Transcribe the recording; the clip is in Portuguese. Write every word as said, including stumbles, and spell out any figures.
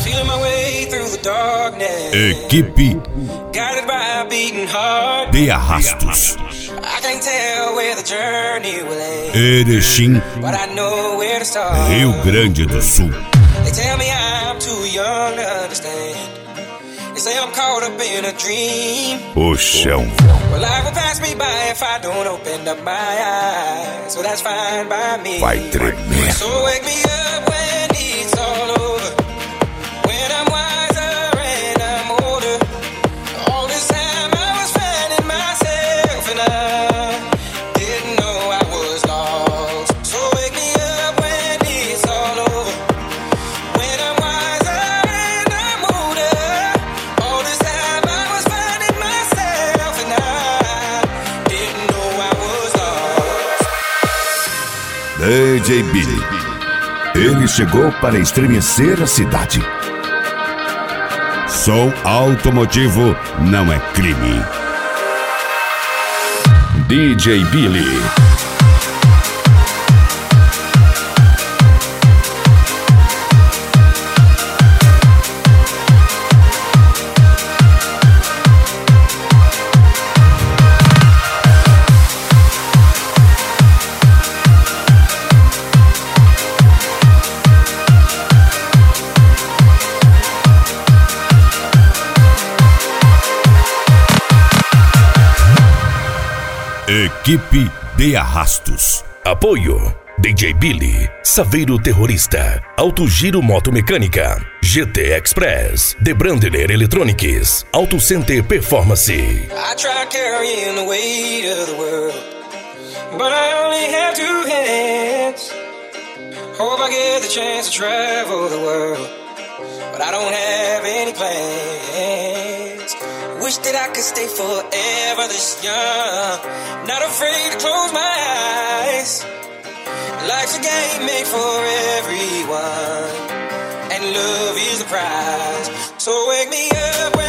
Equipe de Arrastos, Erechim, Rio Grande do Sul. O chão. Vai tremer. D J Billy, ele chegou para estremecer a cidade. Som automotivo não é crime. D J Billy. Equipe de Arrastos. Apoio: D J Billy, Saveiro Terrorista, Auto Giro Moto Mecânica, G T Express, The Brandler Electronics, Auto Center Performance. I tried carrying the weight of the world, but I only have two hands. Hope I get the chance to travel the world, but I don't have any plans. Wish that I could stay forever this young, not afraid to close my eyes. Life's a game made for everyone, and love is the prize. So wake me up